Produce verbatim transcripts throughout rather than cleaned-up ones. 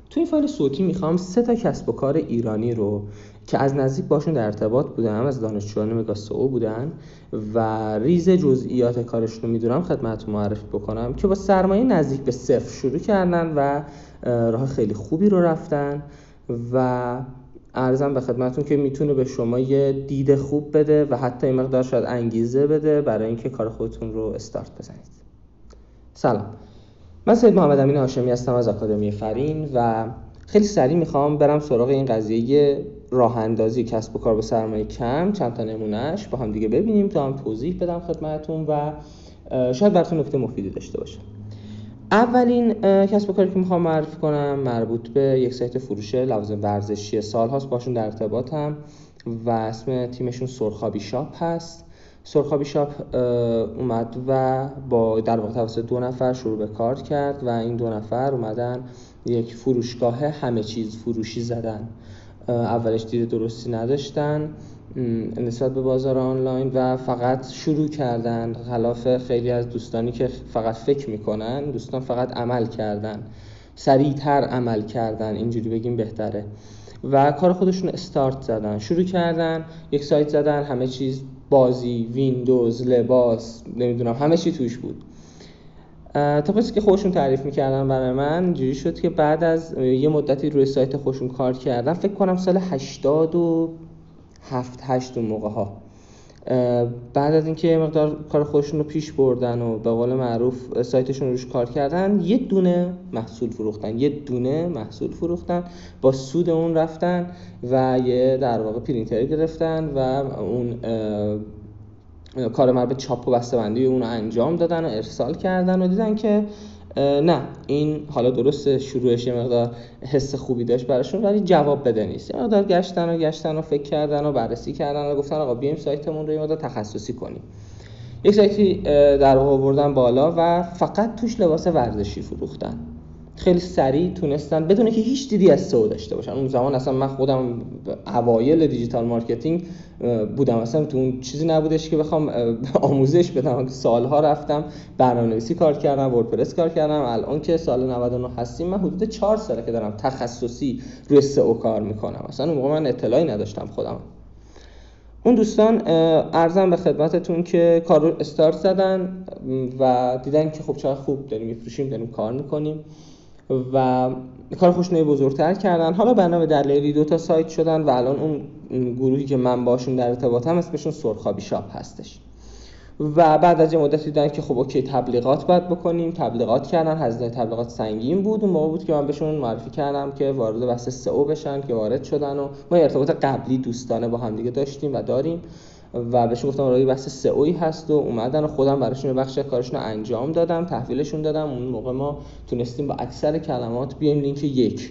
تو این فایل صوتی میخوام سه تا کسب و کار ایرانی رو که از نزدیک باشون در ارتباط بودم، از دانشجویان مگاسئو بودن و ریز جزئیات کارشون رو میدونم خدمتتون معرفی بکنم که با سرمایه نزدیک به صفر شروع کردن و راه خیلی خوبی رو رفتن و عرضم به خدمتتون که میتونه به شما یه دید خوب بده و حتی این مقدار شاید انگیزه بده برای اینکه کار خودتون رو استارت بزنید. سلام، من سید محمد امین هاشمی هستم از آکادمی فرین و خیلی سریع میخوام برم سراغ این قضیه راه اندازی کسب و کار با سرمایه کم، چند تا نمونهش با هم دیگه ببینیم تا هم توضیح بدم خدمتتون و شاید براتون نکته مفیدی داشته باشه. اولین کسب و کاری که میخوام معرفی کنم مربوط به یک سایت فروش لوازم ورزشی، سالهاست باشون در ارتباطم و اسم تیمشون سرخابی شاپ هست. سرخابی شاپ اومد و با در واقع توسط دو نفر شروع به کار کرد و این دو نفر اومدن یک فروشگاه همه چیز فروشی زدن. اولش دید درستی نداشتن نسبت به بازار آنلاین و فقط شروع کردن، خلاف خیلی از دوستانی که فقط فکر میکنن، دوستان فقط عمل کردن، سریعتر عمل کردن، اینجوری بگیم بهتره، و کار خودشون استارت زدن، شروع کردن یک سایت زدن، همه چیز، بازی، ویندوز، لباس، نمیدونم همه چی توش بود. تا پس که خودشون تعریف میکردن برای من اینجوری شد که بعد از یه مدتی روی سایت خودشون کار کردن، فکر کنم سال هشتاد و هفت هشت اون موقع ها، بعد از اینکه یه مقدار کار خودشون رو پیش بردن و به قول معروف سایتشون روش کار کردن، یه دونه محصول فروختن یه دونه محصول فروختن با سود اون رفتن و یه در واقع پرینتر گرفتن و اون کار مربوط به چاپ و بسته‌بندی اون رو انجام دادن و ارسال کردن و دیدن که نه، این حالا درسته شروعش یه مقدار حس خوبی داشت براشون ولی جواب بده نیست. یه مقدار گشتن و گشتن و فکر کردن و بررسی کردن و گفتن آقا بیایم سایتمون رو یه مقدار تخصصی کنیم. یک سایتی در واقع آوردن بالا و فقط توش لباس ورزشی فروختن. خیلی سریع تونستن بدون که هیچ دیدی از سئو داشته باشن. اون زمان اصلا من خودم اوایل دیجیتال مارکتینگ بودم، اصلا تو اون چیزی نبودش که بخوام آموزش بدم. سالها رفتم برنامه‌نویسی کار کردم، وردپرس کار کردم. الان که سال نود و نه هستیم، من حدود چهار ساله که دارم تخصصی روی سئو کار میکنم. اصلا اون موقع من اطلاعی نداشتم خودم. اون دوستان عرضم به خدمتتون که کار رو استارت زدن و دیدن که خب چقدر خوب داریم میفروشیم، داریم کار میکنیم و کار خوشنوی بزرگتر کردن. حالا برنامه دلایلی دو تا سایت شدن و الان اون گروهی که من باشون در ارتباطم اسمشون سرخابی شاپ هستش. و بعد از یه مدت دیدن که خب اوکی تبلیغات باید بکنیم، تبلیغات کردن. هزینه تبلیغات سنگین بود. اون موقع بود که من بهشون معرفی کردم که وارد بحث سئو بشن، که وارد شدن و ما ارتباط قبلی دوستانه با هم دیگه داشتیم و داریم و بهشون گفتم وارد بحث سئویی هست و اومدن و خودم براشون یه بخش کارشون رو انجام دادم، تحویلشون دادم. اون موقع ما تونستیم با اکثر کلمات بیایم لینک یک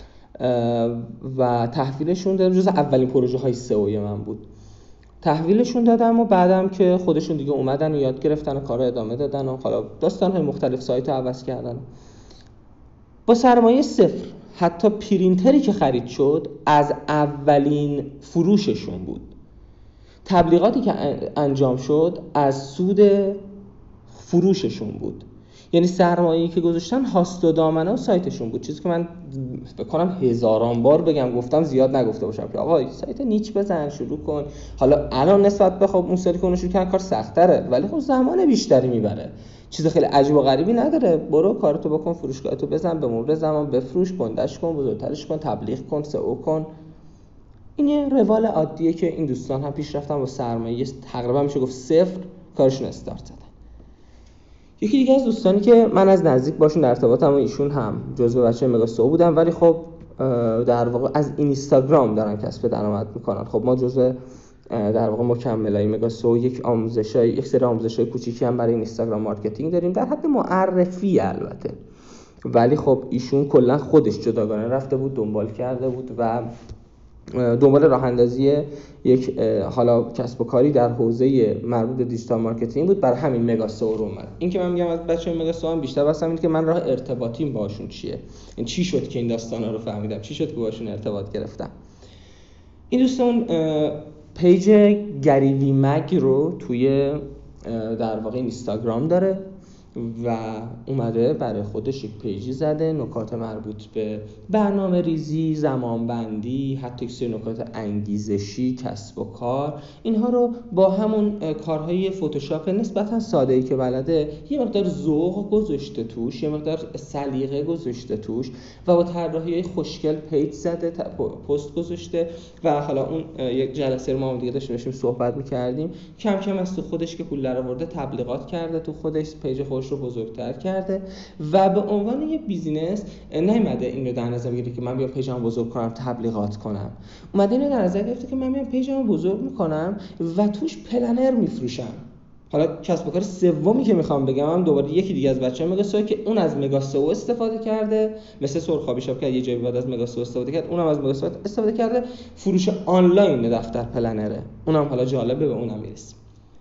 و تحویلشون دادم. جز اولین پروژه های سئویی من بود. تحویلشون دادم و بعدم که خودشون دیگه اومدن و یاد گرفتن و کارا ادامه دادن و حالا داستان‌های مختلف سایت رو عوض کردن. با سرمایه صفر، حتی پرینتری که خرید شد از اولین فروششون بود. تبلیغاتی که انجام شد از سود فروششون بود. یعنی سرمایه‌ای که گذاشتن هاست و دامنه و سایتشون بود. چیزی که من بکنم هزاران بار بگم، گفتم زیاد نگفته باشم که آقا سایت نیچ بزن شروع کن. حالا الان نسبت به خب اون سری که اون شروع کردن کار سخت‌تره ولی خب زمان بیشتری میبره. چیز خیلی عجیب و غریبی نداره. برو کارتو بکن، فروشگاهتو بزن، به مرور زمان بفروش، گندش کن، بزرگترش کن، تبلیغ کن، سئو کن. این یه روال عادیه که این دوستان هم پیش رفتن با سرمایه تقریبا میشه گفت صفر کارشون استارت زدن. یکی دیگه از دوستانی که من از نزدیک باشون در ارتباطم و ایشون هم جزو بچه مگاسئو بودن ولی خب در واقع از اینستاگرام دارن کسب درآمد میکنن. خب ما جزو در واقع مکملای مگاسئو یک آموزشای یک سری آموزشای کوچیکی هم برای اینستاگرام مارکتینگ داریم، در حد معرفی البته، ولی خب ایشون کلا خودش جداگانه رفته بود، دنبال کرده بود و دنبال راه اندازی یک حالا کسب و کاری در حوزه مربوط به دیجیتال مارکتینگ بود. برای همین مگاسئو رو اومد. این که من میگم از بچه‌های مگاسئو هم بیشتر واسم اینه که من راه ارتباطیم باشون چیه، این چی شد که این داستانا رو فهمیدم، چی شد که باشون ارتباط گرفتم. این دوستان پیج گریوی مگ رو توی در واقع اینستاگرام داره و اومده برای خودش یک پیجی زده، نکات مربوط به برنامه ریزی، زمان بندی، حتی یک سری نکات انگیزشی، کسب و کار، اینها رو با همون کارهای فتوشاپ نسبتا ساده‌ای که بلده یه مقدار ذوق گذاشته توش، یه مقدار سلیقه گذاشته توش و با طراحی‌های خوشگل پیج زده، پست گذاشته و حالا اون یک جلسه رو ما دیگه داشتیم صحبت می‌کردیم، کم کم از تو خودش که پول درآورده تبلیغات کرده، تو خودش پیج خودش رو بزرگتر کرده و به عنوان یه بیزینس نیومده این رو در نظر بگیره که من بیام پیجمو بزرگ کنم تبلیغات کنم، اومده اینو در نظر گرفته که من میام پیجمو بزرگ میکنم و توش پلنر میفروشم. حالا کسب و کار سومی که میخوام بگم هم دوباره یکی دیگه از بچه‌ها مگاسو که اون از مگاسو استفاده کرده، مثل سرخابی شاپ که یه جایی بعد از مگاسو استفاده کرد، اونم از مگاسو استفاده کرده، فروش آنلاین دفتر پلنره، اونم حالا جالبه، به اونم میرسیم.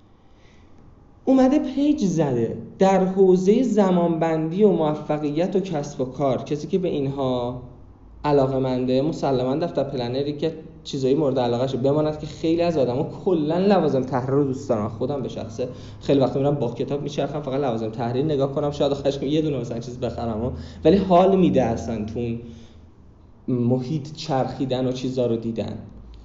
اومده پیج زده در حوزه زمانبندی و موفقیت و کسب و کار. کسی که به اینها علاقه‌منده مسلماً دفتر پلنری که چیزایی مورد علاقه‌شه، بماند که خیلی از آدما کلاً لوازم تحریر رو دوست دارن. خودم به شخصه خیلی وقت میرم با کتاب میچرخم فقط لوازم تحریر نگاه کنم، شاید آخرش یه دونه مثلا چیز بخرم، ولی حال میده اصلا تو محیط چرخیدن و چیزا رو دیدن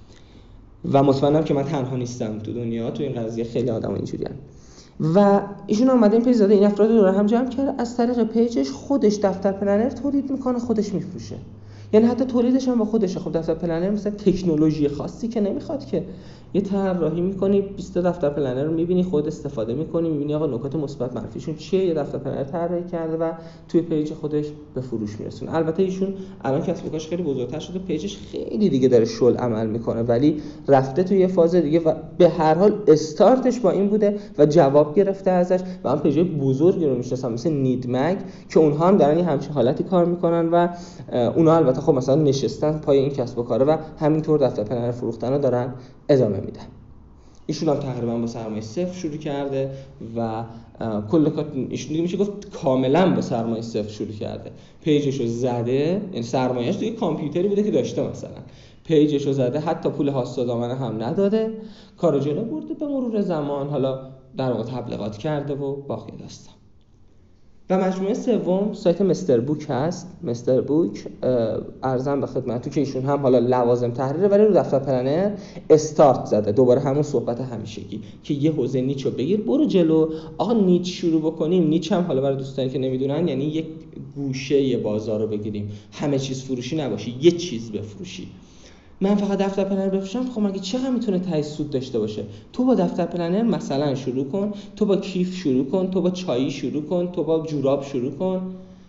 و مطمئنم که من تنها نیستم تو دنیا، تو این قضیه خیلی آدما اینجوریان. و ایشون اومده این پیج زده، این افراد رو دور هم جمع کرده، از طریق پیجش خودش دفتر پلنر تولید میکنه، خودش میفروشه. یعنی حتی تولیدش هم با خودشه. خب دفتر پلنر مثلا تکنولوژی خاصی که نمیخواد که، یه طراحی میکنی، بیست تا دفتر پلنر رو میبینی، خود استفاده میکنی، میبینی آقا نکات مثبت منفیشون چیه، یه دفتر پلنر طراحی کرده و توی پیج خودش به فروش میرسونه. البته ایشون الان کسب و کارش خیلی بزرگتر شده، پیجش خیلی دیگه داره شل عمل میکنه، ولی رفته توی یه فاز دیگه و به هر حال استارتش با این بوده و جواب گرفته ازش. و من پیجای بزرگی رو میشناسم مثل نیدمگ که اونها هم دارن همچین حالتی کار میکنن و اونها البته خب مثلا نشستن پای این کسب و کاره و همینطور دفتر پلنر فروختن رو دارن ادامه میدن. ایشون هم تقریبا با سرمایه صفر شروع کرده و کل کار ایشون دیگه میشه گفت کاملا با سرمایه صفر شروع کرده. پیجشو زده، یعنی سرمایه‌اش دیگه کامپیوتری بوده که داشته، مثلا پیجشو زده، حتی پول هاست و دامنه هم نداده، کارو جلو برده. به مرور زمان حالا در واقع تبلیغات کرده و باقی داستان. و مجموعه سوم سایت مستر بوک هست. مستر بوک ارزم به خدمتتون که ایشون هم حالا لوازم تحریره ولی رو دفتر پلنر استارت زده. دوباره همون صحبت همیشگی که یه حوزه نیچو بگیر برو جلو. آقا نیچ شروع بکنیم، نیچ هم حالا برای دوستانی که نمیدونن یعنی یک گوشه یه بازار رو بگیریم، همه چیز فروشی نباشی، یه چیز بفروشی. من فقط دفتر پلنر بفروشم، خب مگه چقدر میتونه ته سود داشته باشه؟ تو با دفتر پلنر مثلا شروع کن، تو با کیف شروع کن، تو با چایی شروع کن، تو با جوراب شروع کن،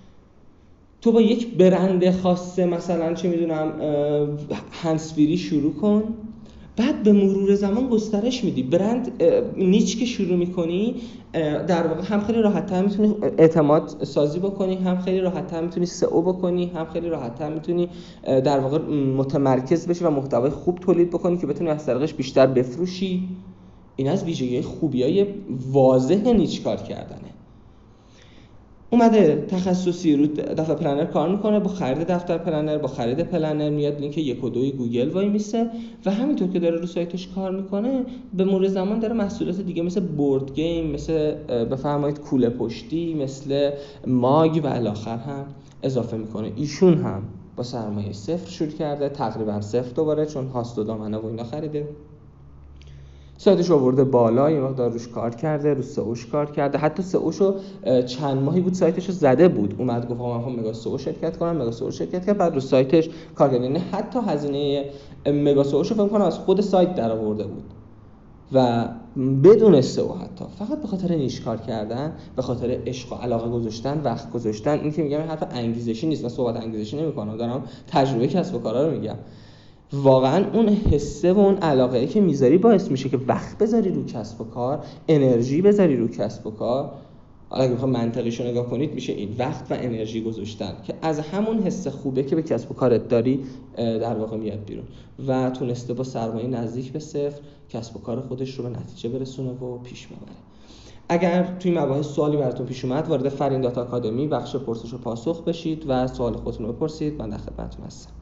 تو با یک برند خاصه مثلا چه میدونم هنسفیری شروع کن. بعد به مرور زمان گسترش میدی. برند نیچ که شروع میکنی در واقع هم خیلی راحت‌تر میتونی اعتماد سازی بکنی، هم خیلی راحت‌تر میتونی سئو بکنی، هم خیلی راحت‌تر میتونی در واقع متمرکز بشی و محتوای خوب تولید بکنی که بتونی از طریقش بیشتر بفروشی. این از ویژگی خوبیای واضح نیچ کار کردنه. اومده تخصصی رو دفتر پلنر کار میکنه، با خرید دفتر پلنر، با خرید پلنر میاد لینک یک و دوی گوگل وای میسه و همینطور که داره رو سایتش کار میکنه به مرور زمان داره محصولات دیگه مثل بورد گیم، مثل بفرمایید کوله پشتی، مثل ماگ و الاخر هم اضافه میکنه. ایشون هم با سرمایه صفر شروع کرده، تقریبا صفر دوباره، چون هاست و دامنه و اینا خریده. سایتش آورده بالا، یه مقدار روش کار کرده، رو سئوش کار کرده. حتی سئوشو چند ماهی بود سایتشو زده بود، اومد گفت آقا من میخوام مگا سئو شرکت کنم، مگا سئو شرکت کرد، بعد رو سایتش کار کرد. یعنی حتی هزینه مگا سئوشو فکر کنم از خود سایت در آورده بود و بدون سئو، حتی فقط به خاطر نیش کار کردن، به خاطر عشق و علاقه گذاشتن، وقت گذاشتن. این که میگم حرف انگیزشی نیست، من صحبت انگیزشی نمی‌کنم، دارم تجربه کسب و کارا رو میگم. واقعا اون حسه و اون علاقه‌ای که میذاری باعث میشه که وقت بذاری رو کسب و کار، انرژی بذاری رو کسب و کار. حالا اگه بخوام منطقیشو نگاه کنید میشه این وقت و انرژی گذاشتن که از همون حس خوبه که به کسب و کارت داری در واقع میاد بیرون و تونسته با سرمایه نزدیک به صفر کسب و کار خودش رو به نتیجه برسونه و پیش ببره. اگر توی مباحث سوالی براتون پیش اومد وارد فرین دات آکادمی بخش پرسش و پاسخ بشید و سوال خودتون رو بپرسید، من در خدمتتون هستم.